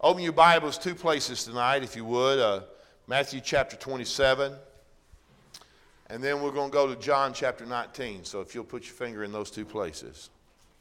Open your Bibles two places tonight, if you would. Matthew chapter 27. And then we're going to go to John chapter 19. So if you'll put your finger in those two places.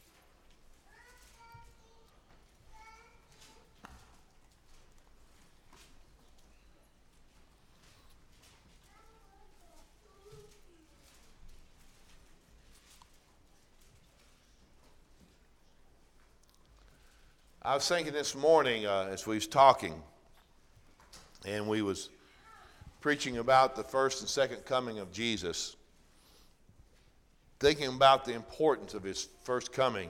I was thinking this morning as we was talking, and we was preaching about the first and second coming of Jesus, thinking about the importance of his first coming.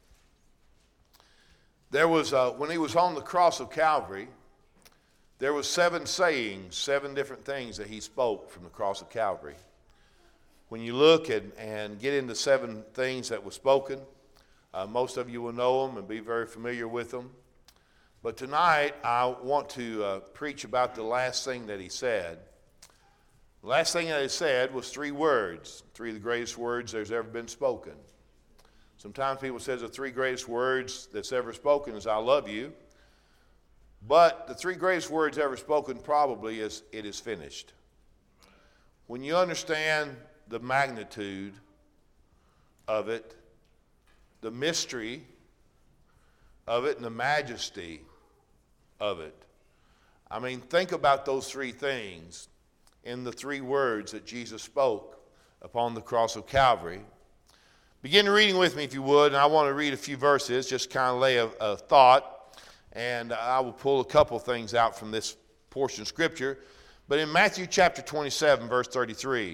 There was, when he was on the cross of Calvary, there was 7 sayings, 7 different things that he spoke from the cross of Calvary. When you look and get into 7 things that were spoken, most of you will know them and be very familiar with them. But tonight, I want to preach about the last thing that he said. The last thing that he said was 3 words, 3 of the greatest words there's ever been spoken. Sometimes people say the 3 greatest words that's ever spoken is I love you. But the 3 greatest words ever spoken probably is it is finished. When you understand the magnitude of it, the mystery of it, and the majesty of it. I mean, think about those 3 things in the 3 words that Jesus spoke upon the cross of Calvary. Begin reading with me if you would, and I want to read a few verses, just kind of lay a thought, and I will pull a couple things out from this portion of Scripture. But in Matthew chapter 27, verse 33,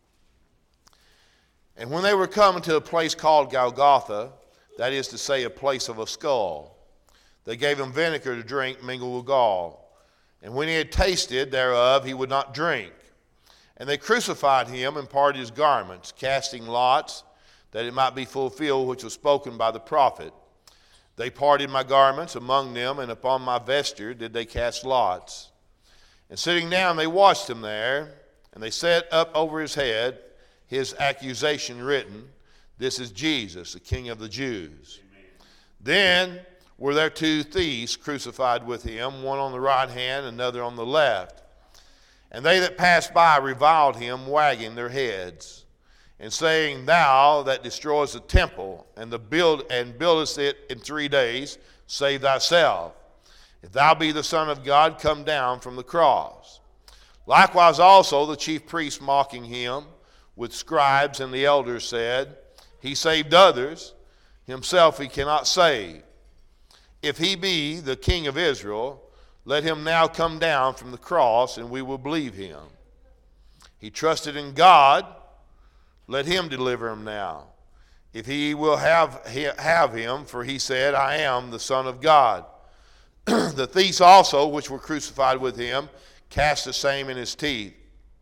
and when they were coming to a place called Golgotha, that is to say, a place of a skull, they gave him vinegar to drink mingled with gall. And when he had tasted thereof, he would not drink. And they crucified him and parted his garments, casting lots, that it might be fulfilled which was spoken by the prophet. They parted my garments among them, and upon my vesture did they cast lots. And sitting down, they washed him there, and they set up over his head his accusation written, This is Jesus, the King of the Jews. Amen. Then were there 2 thieves crucified with him, one on the right hand, another on the left. And they that passed by reviled him, wagging their heads, and saying, Thou that destroyest the temple, and buildest it in 3 days, save thyself. If thou be the Son of God, come down from the cross. Likewise also the chief priests mocking him, with scribes and the elders said, He saved others, himself he cannot save. If he be the King of Israel, let him now come down from the cross, and we will believe him. He trusted in God, let him deliver him now. If he will have him, for he said, I am the Son of God. The thieves also, which were crucified with him, cast the same in his teeth.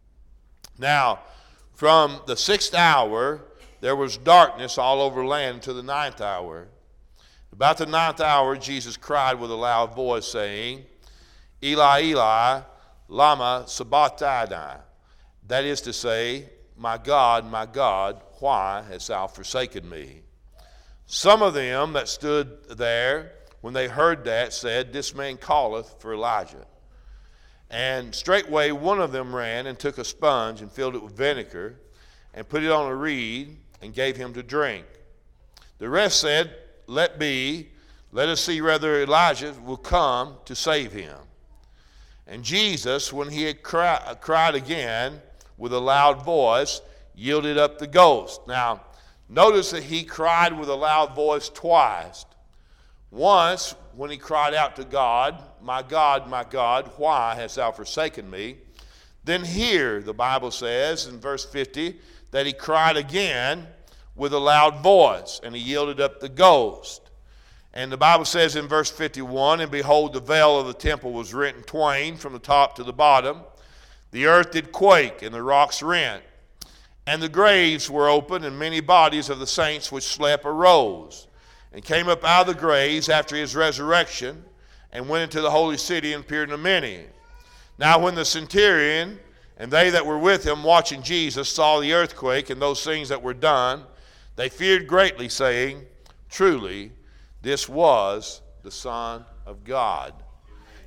Now, from the 6th hour, there was darkness all over land to the 9th hour. About the 9th hour, Jesus cried with a loud voice, saying, Eli, Eli, lama sabachthani. That is to say, my God, why hast thou forsaken me? Some of them that stood there, when they heard that, said, This man calleth for Elijah. And straightway one of them ran and took a sponge and filled it with vinegar and put it on a reed and gave him to drink. The rest said, Let us see whether Elijah will come to save him. And Jesus, when he had cried again with a loud voice, yielded up the ghost. Now, notice that he cried with a loud voice twice. Once, when he cried out to God, my God, why hast thou forsaken me? Then here, the Bible says in verse 50, that he cried again with a loud voice, and he yielded up the ghost. And the Bible says in verse 51, And behold, the veil of the temple was rent in twain from the top to the bottom. The earth did quake, and the rocks rent. And the graves were opened, and many bodies of the saints which slept arose, and came up out of the graves after his resurrection, and went into the holy city and appeared unto many. Now when the centurion and they that were with him watching Jesus saw the earthquake and those things that were done, they feared greatly, saying, Truly, this was the Son of God.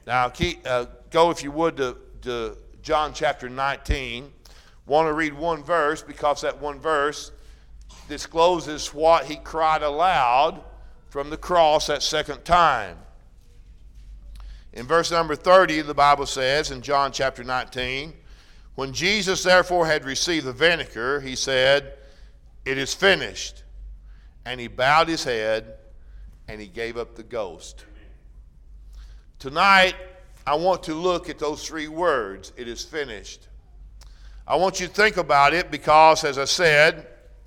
Now, go if you would to John chapter 19. Want to read one verse because that one verse discloses what he cried aloud from the cross that second time. In verse number 30, the Bible says in John chapter 19, when Jesus therefore had received the vinegar, he said, "It is finished." And he bowed his head and he gave up the ghost. Tonight, I want to look at those three words, "it is finished." I want you to think about it because, as I said,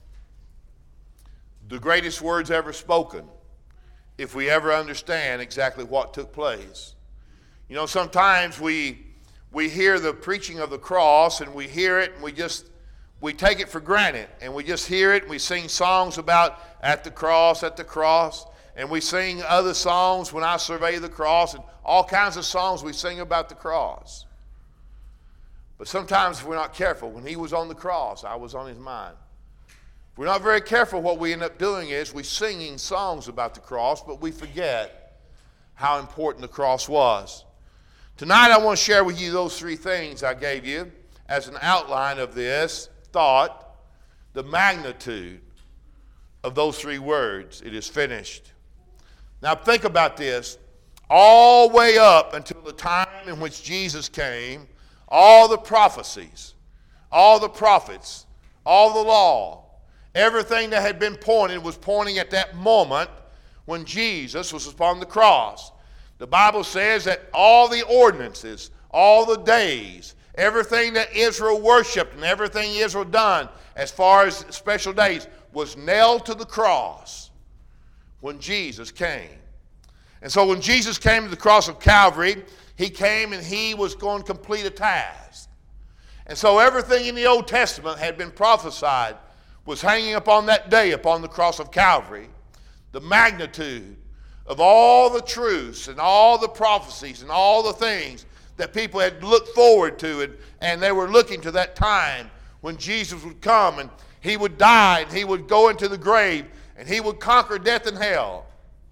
the greatest words ever spoken, if we ever understand exactly what took place. You know, sometimes we hear the preaching of the cross and we hear it and we take it for granted, and we just hear it and we sing songs about at the cross, and we sing other songs, when I survey the cross, and all kinds of songs we sing about the cross. But sometimes if we're not careful, when he was on the cross, I was on his mind. If we're not very careful, what we end up doing is we're singing songs about the cross, but we forget how important the cross was. Tonight I want to share with you those three things I gave you as an outline of this thought, the magnitude of those three words, "it is finished." Now think about this. All the way up until the time in which Jesus came, all the prophecies, all the prophets, all the law, everything that had been pointed was pointing at that moment when Jesus was upon the cross. The Bible says that all the ordinances, all the days, everything that Israel worshiped and everything Israel done as far as special days was nailed to the cross when Jesus came. And so when Jesus came to the cross of Calvary, he came and he was going to complete a task. And so everything in the Old Testament had been prophesied was hanging upon that day upon the cross of Calvary. The magnitude of all the truths and all the prophecies and all the things that people had looked forward to, and they were looking to that time when Jesus would come and he would die and he would go into the grave and he would conquer death and hell.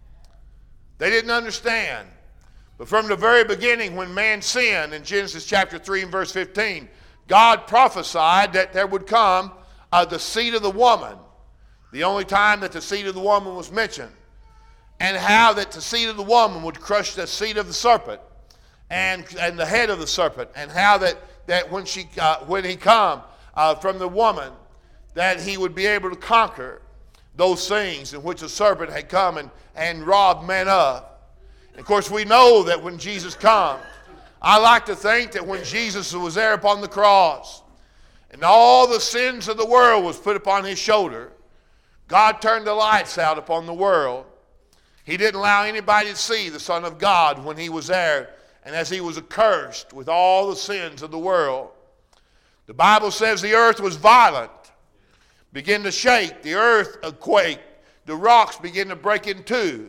They didn't understand. But from the very beginning, when man sinned in Genesis chapter 3 and verse 15, God prophesied that there would come the seed of the woman, the only time that the seed of the woman was mentioned, and how that the seed of the woman would crush the seed of the serpent and the head of the serpent, and how that when he come from the woman, that he would be able to conquer those things in which the serpent had come and robbed men of. And of course, we know that when Jesus comes, I like to think that when Jesus was there upon the cross and all the sins of the world was put upon his shoulder, God turned the lights out upon the world. He didn't allow anybody to see the Son of God when he was there, and as he was accursed with all the sins of the world. The Bible says the earth was violent, began to shake, the earth quaked, the rocks began to break in two.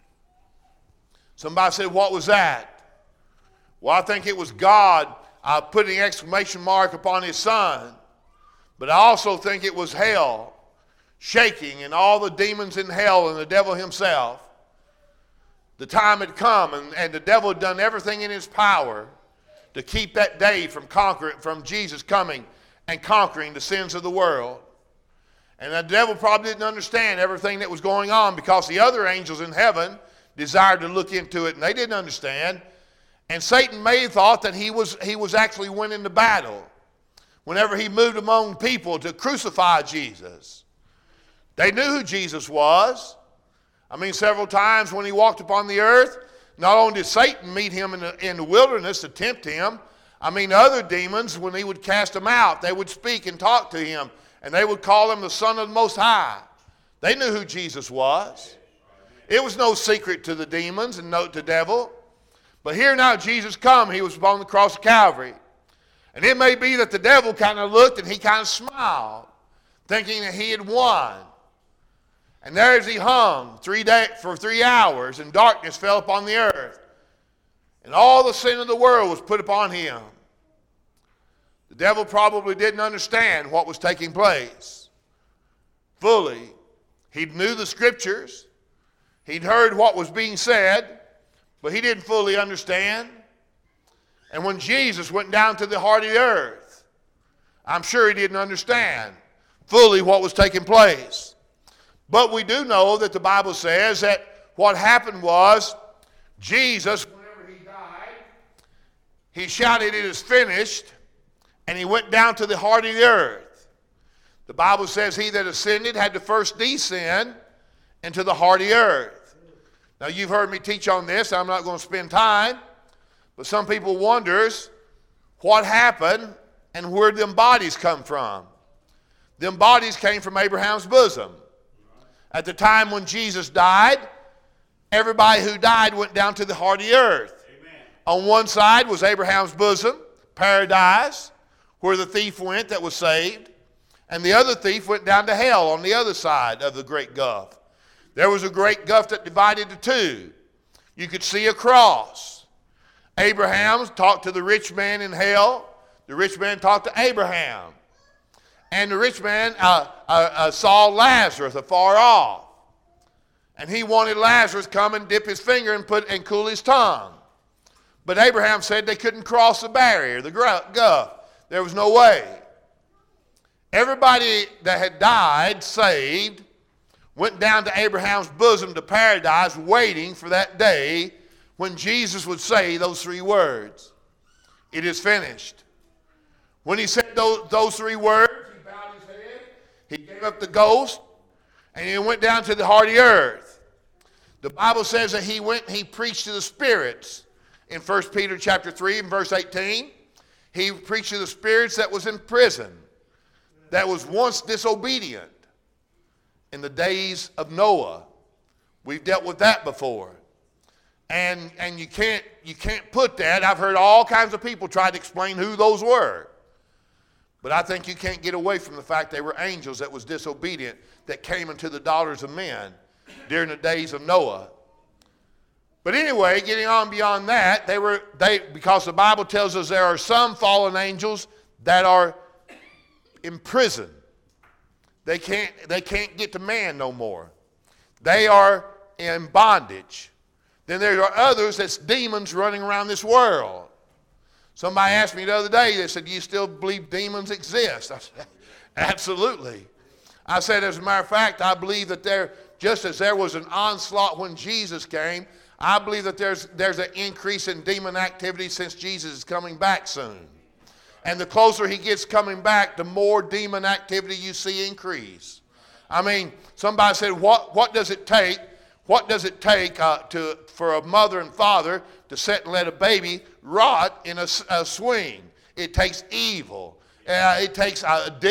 Somebody said, what was that? Well, I think it was God putting an exclamation mark upon his Son, but I also think it was hell shaking and all the demons in hell and the devil himself. The time had come, and the devil had done everything in his power to keep that day from Jesus coming and conquering the sins of the world. And the devil probably didn't understand everything that was going on because the other angels in heaven desired to look into it, and they didn't understand. And Satan may have thought that he was actually winning the battle whenever he moved among people to crucify Jesus. They knew who Jesus was. I mean, several times when he walked upon the earth, not only did Satan meet him in the wilderness to tempt him, I mean, other demons, when he would cast them out, they would speak and talk to him, and they would call him the Son of the Most High. They knew who Jesus was. It was no secret to the demons and no to the devil. But here now Jesus come, he was upon the cross of Calvary. And it may be that the devil kind of looked and he kind of smiled, thinking that he had won. And there as he hung for 3 hours, and darkness fell upon the earth. And all the sin of the world was put upon him. The devil probably didn't understand what was taking place fully. He knew the scriptures. He'd heard what was being said, but he didn't fully understand. And when Jesus went down to the heart of the earth, I'm sure he didn't understand fully what was taking place. But we do know that the Bible says that what happened was Jesus, whenever he died, he shouted, "It is finished," and he went down to the heart of the earth. The Bible says he that ascended had to first descend into the heart of the earth. Now you've heard me teach on this. I'm not going to spend time. But some people wonders what happened and where them bodies come from. Them bodies came from Abraham's bosom. At the time when Jesus died, everybody who died went down to the heart of the earth. Amen. On one side was Abraham's bosom, paradise, where the thief went that was saved. And the other thief went down to hell on the other side of the great gulf. There was a great gulf that divided the two. You could see a cross. Abraham talked to the rich man in hell. The rich man talked to Abraham. And the rich man saw Lazarus afar off. And he wanted Lazarus to come and dip his finger and cool his tongue. But Abraham said they couldn't cross the barrier, the gulf. There was no way. Everybody that had died, saved, went down to Abraham's bosom to paradise, waiting for that day when Jesus would say those three words, "It is finished." When he said those three words, he bowed his head, he gave up the ghost, and he went down to the heart of the earth. The Bible says that he went and he preached to the spirits. In 1 Peter chapter 3 and verse 18, he preached to the spirits that was in prison, that was once disobedient in the days of Noah. We've dealt with that before. And you can't put that. I've heard all kinds of people try to explain who those were. But I think you can't get away from the fact they were angels that was disobedient that came into the daughters of men during the days of Noah. But anyway, getting on beyond that, because the Bible tells us there are some fallen angels that are in prison. They can't get to man no more. They are in bondage. Then there are others that's demons running around this world. Somebody asked me the other day, they said, "Do you still believe demons exist?" I said, "Absolutely." I said, as a matter of fact, I believe that just as there was an onslaught when Jesus came, I believe that there's an increase in demon activity since Jesus is coming back soon. And the closer he gets coming back, the more demon activity you see increase. I mean, somebody said, what does it take? What does it take for a mother and father to sit and let a baby rot in a swing? It takes evil. It takes,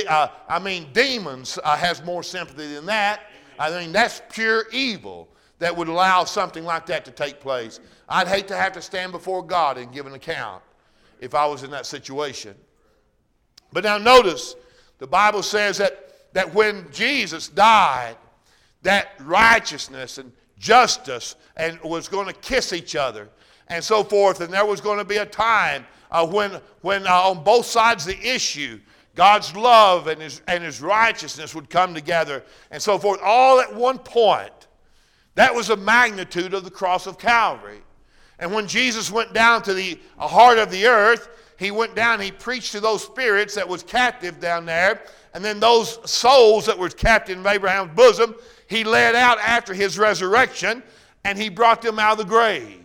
demons has more sympathy than that. I mean, that's pure evil that would allow something like that to take place. I'd hate to have to stand before God and give an account if I was in that situation. But now notice, the Bible says that when Jesus died, that righteousness and justice and was going to kiss each other and so forth, and there was going to be a time when on both sides of the issue, God's love and his righteousness would come together and so forth, all at one point. That was the magnitude of the cross of Calvary. And when Jesus went down to the heart of the earth, he went down, he preached to those spirits that was captive down there, and then those souls that were captive in Abraham's bosom, he led out after his resurrection, and he brought them out of the grave.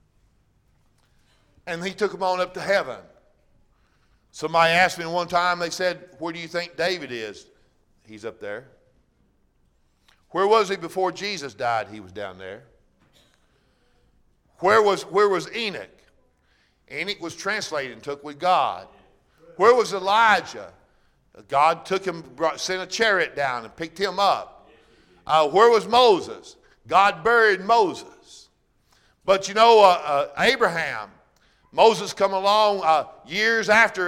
And he took them on up to heaven. Somebody asked me one time, they said, "Where do you think David is?" He's up there. Where was he before Jesus died? He was down there. Where was Enoch? Enoch was translated and took with God. Where was Elijah? God took him, sent a chariot down and picked him up. Where was Moses? God buried Moses. But you know, Abraham, Moses come along years after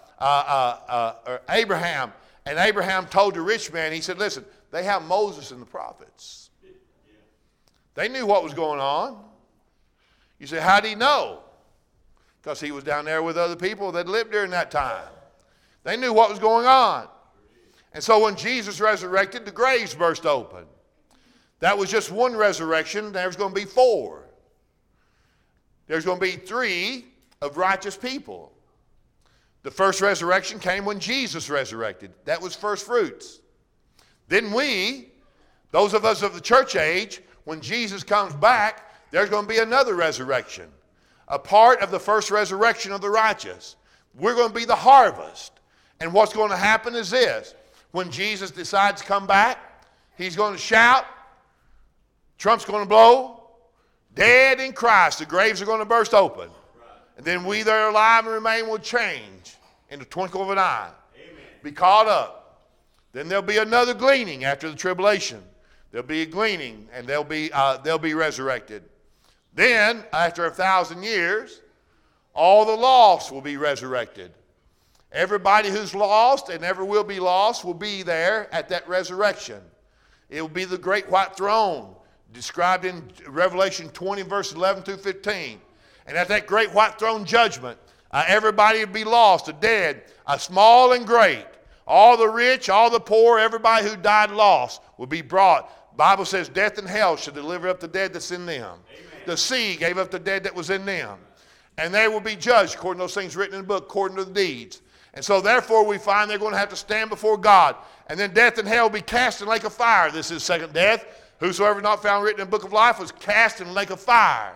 Abraham, and Abraham told the rich man, he said, "Listen, they have Moses and the prophets." They knew what was going on. You say, how did he know? Because he was down there with other people that lived during that time. They knew what was going on. And so when Jesus resurrected, the graves burst open. That was just one resurrection. There's going to be 4. There's going to be 3 of righteous people. The first resurrection came when Jesus resurrected. That was first fruits. Then we, those of us of the church age, when Jesus comes back, there's going to be another resurrection. A part of the first resurrection of the righteous. We're going to be the harvest. And what's going to happen is this. When Jesus decides to come back, he's going to shout, trump's going to blow, dead in Christ, the graves are going to burst open. And then we that are alive and remain will change in the twinkle of an eye. Amen. Be caught up. Then there'll be another gleaning after the tribulation. There'll be a gleaning, and they'll be resurrected. Then, after 1,000 years, all the lost will be resurrected. Everybody who's lost and ever will be lost will be there at that resurrection. It will be the great white throne described in Revelation 20, verses 11 through 15. And at that great white throne judgment, everybody will be lost, the dead, small and great. All the rich, all the poor, everybody who died lost will be brought. The Bible says death and hell should deliver up the dead that's in them. Amen. The sea gave up the dead that was in them. And they will be judged according to those things written in the book, according to the deeds. And so therefore we find they're going to have to stand before God. And then death and hell will be cast in the lake of fire. This is second death. Whosoever not found written in the book of life was cast in the lake of fire.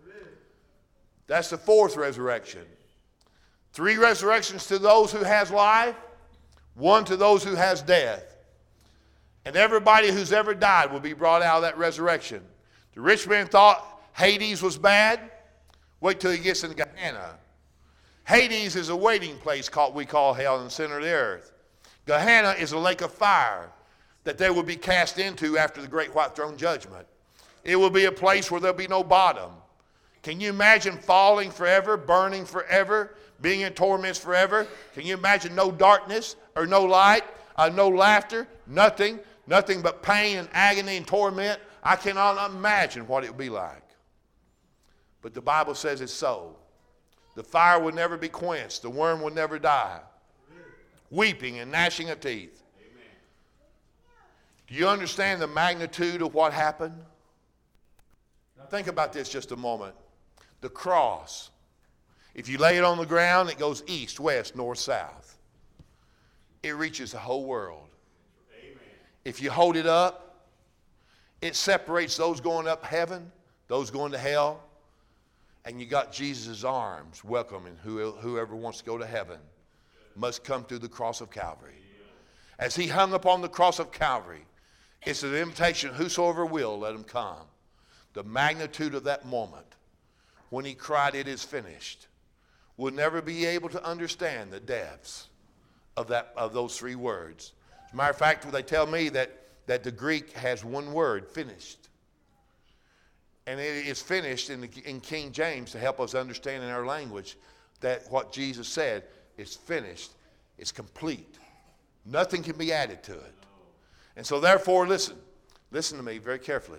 That's the fourth resurrection. 3 resurrections to those who has life, 1 to those who has death. And everybody who's ever died will be brought out of that resurrection. The rich man thought Hades was bad. Wait till he gets into Gehenna. Hades is a waiting place we call hell in the center of the earth. Gehenna is a lake of fire that they will be cast into after the great white throne judgment. It will be a place where there'll be no bottom. Can you imagine falling forever, burning forever, being in torments forever? Can you imagine no darkness or no light, no laughter, nothing but pain and agony and torment? I cannot imagine what it would be like. But the Bible says it's so. The fire will never be quenched. The worm will never die. Weeping and gnashing of teeth. Amen. Do you understand the magnitude of what happened? Now think about this just a moment. The cross. If you lay it on the ground, it goes east, west, north, south. It reaches the whole world. Amen. If you hold it up, it separates those going up heaven, those going to hell. And you got Jesus' arms welcoming whoever wants to go to heaven must come through the cross of Calvary. As he hung upon the cross of Calvary, it's an invitation, whosoever will, let him come. The magnitude of that moment when he cried, it is finished, we'll never be able to understand the depths of those 3 words. As a matter of fact, they tell me that the Greek has one word, finished. And it is finished in King James to help us understand in our language that what Jesus said is finished. It's complete. Nothing can be added to it. And so therefore, listen to me very carefully.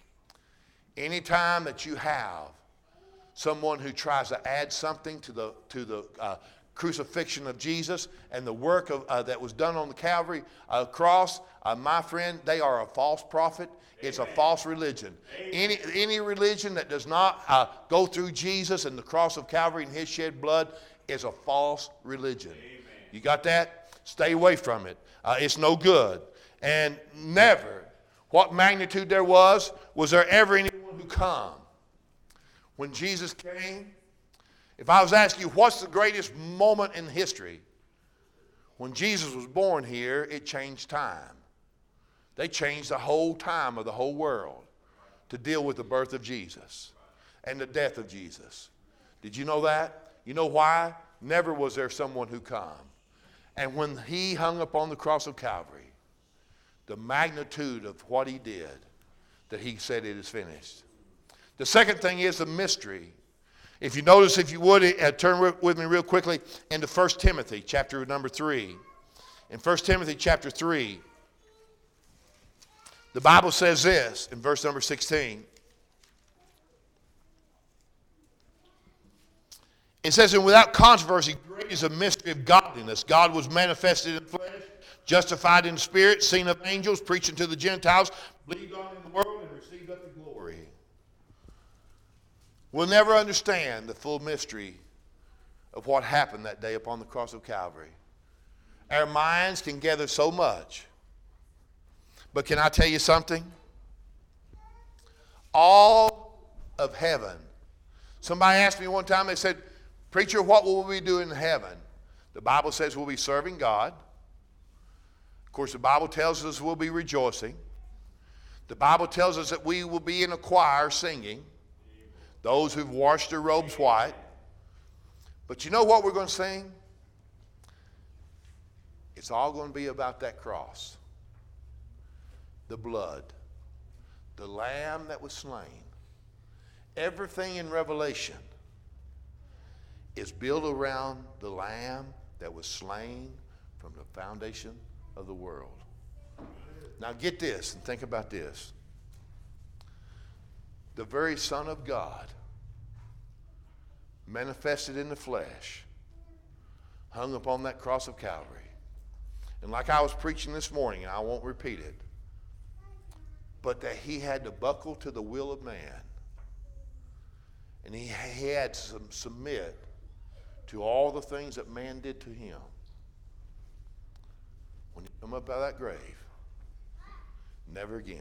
Anytime that you have someone who tries to add something to the crucifixion of Jesus and the work that was done on the Calvary cross, my friend, they are a false prophet. It's a false religion. Any religion that does not go through Jesus and the cross of Calvary and his shed blood is a false religion. You got that? Stay away from it. It's no good. And never, what magnitude there was there ever anyone who come? When Jesus came, if I was asking you what's the greatest moment in history, when Jesus was born here, it changed time. They changed the whole time of the whole world to deal with the birth of Jesus and the death of Jesus. Did you know that? You know why? Never was there someone who come. And when he hung upon the cross of Calvary, the magnitude of what he did, that he said it is finished. The second thing is the mystery. If you notice, if you would, turn with me real quickly into 1 Timothy chapter number 3. In 1 Timothy chapter 3, the Bible says this in verse number 16. It says, and without controversy, great is the mystery of godliness. God was manifested in flesh, justified in spirit, seen of angels, preaching to the Gentiles, believed on in the world, and received up the glory. We'll never understand the full mystery of what happened that day upon the cross of Calvary. Our minds can gather so much. But can I tell you something? All of heaven. Somebody asked me one time, they said, preacher, what will we do in heaven? The Bible says we'll be serving God. Of course, the Bible tells us we'll be rejoicing. The Bible tells us that we will be in a choir singing. Those who've washed their robes white. But you know what we're going to sing? It's all going to be about that cross. The blood. The Lamb that was slain. Everything in Revelation is built around the Lamb that was slain from the foundation of the world. Now get this and think about this. The very Son of God, manifested in the flesh, hung upon that cross of Calvary. And like I was preaching this morning, and I won't repeat it, but that he had to buckle to the will of man. And he had to submit to all the things that man did to him. When he come up out of that grave, never again.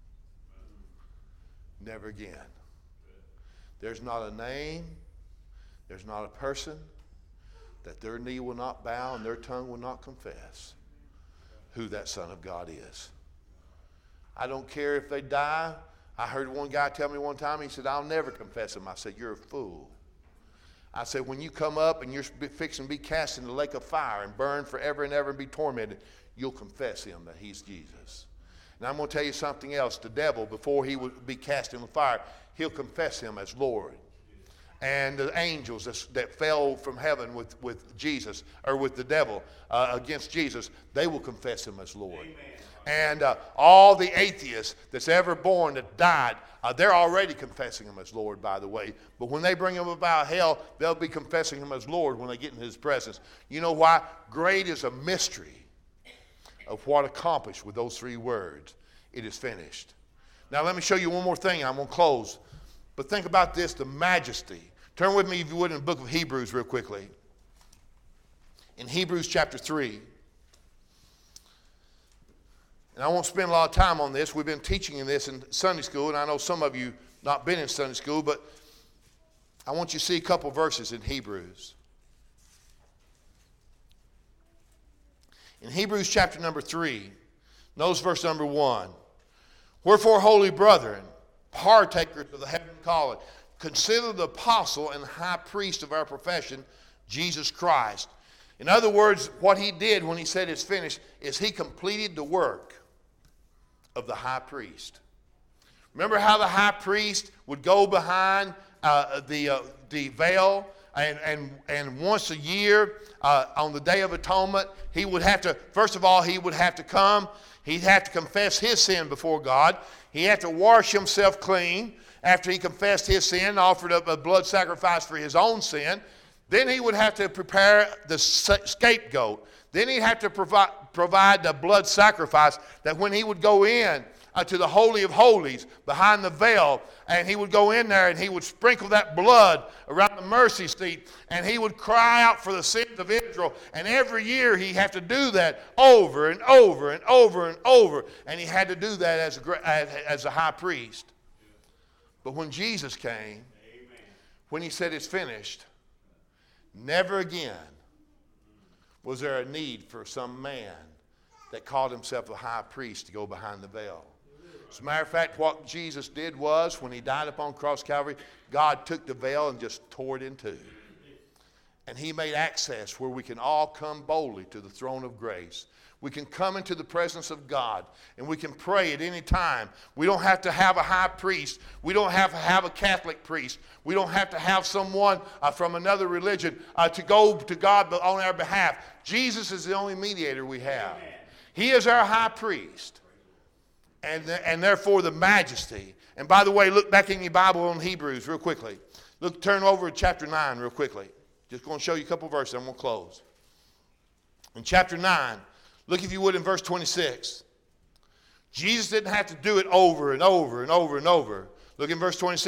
Never again. There's not a name, there's not a person that their knee will not bow and their tongue will not confess who that Son of God is. I don't care if they die. I heard one guy tell me one time, he said, I'll never confess him. I said, you're a fool. I said, when you come up and you're fixing to be cast in the lake of fire and burn forever and ever and be tormented, you'll confess him that he's Jesus. And I'm going to tell you something else. The devil, before he would be cast in the fire, he'll confess him as Lord. And the angels that fell from heaven with Jesus, or with the devil against Jesus, they will confess him as Lord. Amen. And all the atheists that's ever born that died, they're already confessing him as Lord, by the way. But when they bring him about hell, they'll be confessing him as Lord when they get in his presence. You know why? Great is a mystery of what accomplished with those three words. It is finished. Now let me show you one more thing. I'm going to close. But think about this, the majesty. Turn with me, if you would, in the book of Hebrews real quickly. In Hebrews chapter 3. And I won't spend a lot of time on this. We've been teaching in this in Sunday school, and I know some of you not been in Sunday school, but I want you to see a couple verses in Hebrews. In Hebrews chapter number 3, notice verse number 1. Wherefore, holy brethren, partakers of the heavenly calling, consider the apostle and high priest of our profession, Jesus Christ. In other words, what he did when he said it's finished is he completed the work of the high priest. Remember how the high priest would go behind the veil, and once a year on the Day of Atonement, he would have to, first of all, he would have to come. He'd have to confess his sin before God. He'd have to wash himself clean after he confessed his sin, offered up a blood sacrifice for his own sin. Then he would have to prepare the scapegoat. Then he'd have to provide the blood sacrifice that when he would go in to the Holy of Holies behind the veil, and he would go in there and he would sprinkle that blood around the mercy seat, and he would cry out for the sins of Israel. And every year he'd have to do that over and over and over and over. And he had to do that as a high priest. But when Jesus came, when he said it's finished, never again was there a need for some man that called himself a high priest to go behind the veil. As a matter of fact, what Jesus did was, when he died upon cross Calvary, God took the veil and just tore it in two. And he made access where we can all come boldly to the throne of grace. We can come into the presence of God, and we can pray at any time. We don't have to have a high priest. We don't have to have a Catholic priest. We don't have to have someone from another religion to go to God on our behalf. Jesus is the only mediator we have. Amen. He is our high priest, and therefore the majesty. And by the way, look back in your Bible on Hebrews real quickly. Turn over to chapter 9 real quickly. Just going to show you a couple verses. I'm going to close. In chapter 9, look, if you would, in verse 26. Jesus didn't have to do it over and over and over and over. Look in verse 26.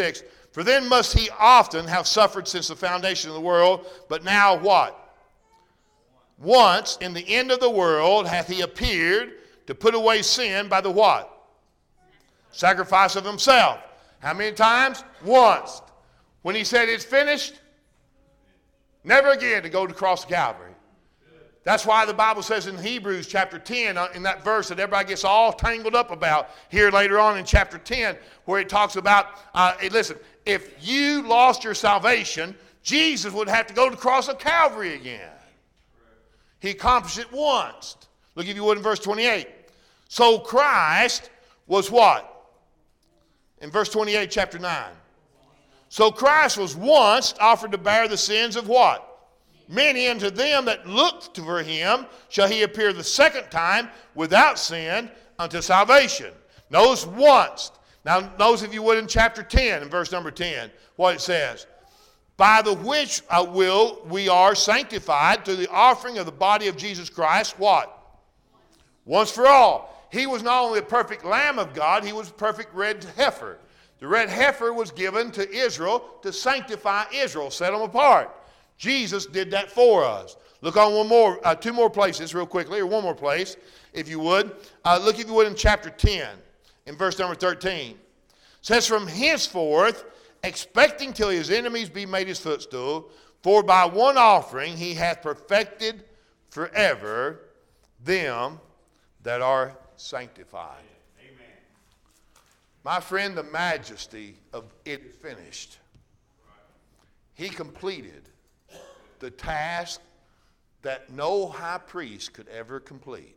For then must he often have suffered since the foundation of the world, but now what? Once in the end of the world hath he appeared to put away sin by the what? Sacrifice of himself. How many times? Once. When he said it's finished, never again to go to the cross of Calvary. That's why the Bible says in Hebrews chapter 10, in that verse that everybody gets all tangled up about here later on in chapter 10, where it talks about, listen, if you lost your salvation, Jesus would have to go to the cross of Calvary again. He accomplished it once. Look, if you would, in verse 28. So Christ was what? In verse 28, chapter 9. So Christ was once offered to bear the sins of what? Many, and to them that look for him shall he appear the second time without sin unto salvation. Notice once. Now notice, if you would, in chapter 10, in verse number 10, what it says. By the which will we are sanctified through the offering of the body of Jesus Christ, what? Once for all. He was not only a perfect Lamb of God, he was a perfect red heifer. The red heifer was given to Israel to sanctify Israel, set them apart. Jesus did that for us. Look on two more places real quickly, or one more place, if you would. Look, if you would, in chapter 10, in verse number 13. It says, from henceforth, expecting till his enemies be made his footstool, for by one offering he hath perfected forever them that are sanctified. Amen. My friend, the majesty of it is finished. He completed the task that no high priest could ever complete.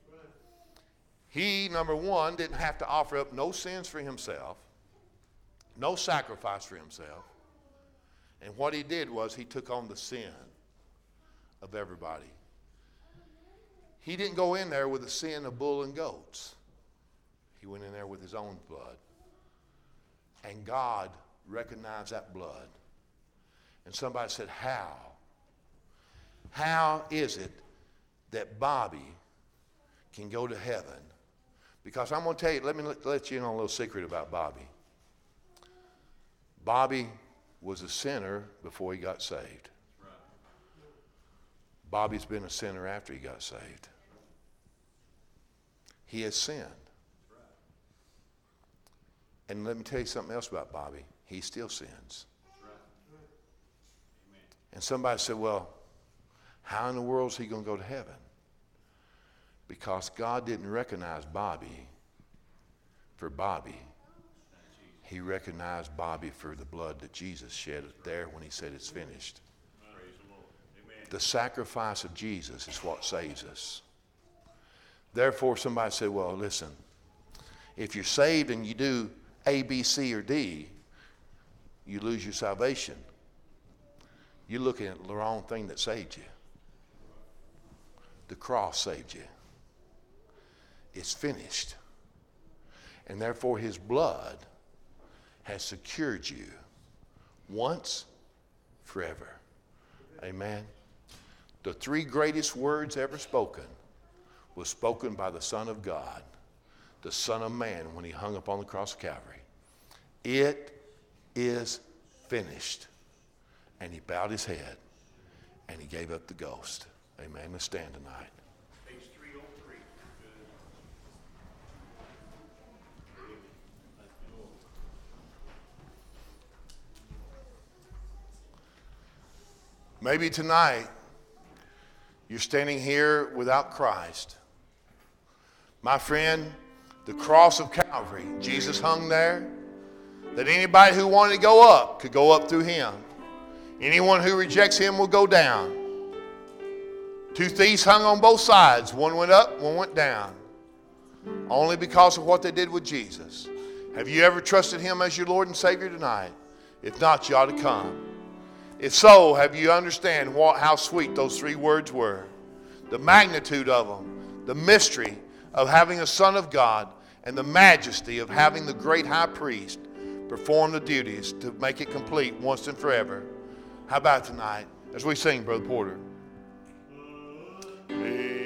He, number one, didn't have to offer up no sins for himself, no sacrifice for himself. And what he did was he took on the sin of everybody. He didn't go in there with the sin of bull and goats. He went in there with his own blood. And God recognized that blood. And somebody said, how? How is it that Bobby can go to heaven? Because I'm going to tell you, let me let you in on a little secret about Bobby. Bobby was a sinner before he got saved. Bobby's been a sinner after he got saved. He has sinned. And let me tell you something else about Bobby. He still sins. And somebody said, well, how in the world is he going to go to heaven? Because God didn't recognize Bobby for Bobby. He recognized Bobby for the blood that Jesus shed there when he said it's finished. The sacrifice of Jesus is what saves us. Therefore, somebody said, well, listen, if you're saved and you do A, B, C, or D, you lose your salvation. You're looking at the wrong thing that saved you. The cross saved you. It's finished. And therefore his blood has secured you once, forever. Amen. The three greatest words ever spoken was spoken by the Son of God, the Son of Man, when he hung upon the cross of Calvary. It is finished. And he bowed his head and he gave up the ghost. Amen. Let's stand tonight. Page 303. Maybe tonight you're standing here without Christ. My friend, the cross of Calvary, Jesus hung there, that anybody who wanted to go up could go up through him. Anyone who rejects him will go down. Two thieves hung on both sides. One went up, one went down. Only because of what they did with Jesus. Have you ever trusted him as your Lord and Savior tonight? If not, you ought to come. If so, have you understand how sweet those three words were? The magnitude of them, the mystery of having a Son of God, and the majesty of having the great high priest perform the duties to make it complete once and forever. How about tonight as we sing, Brother Porter?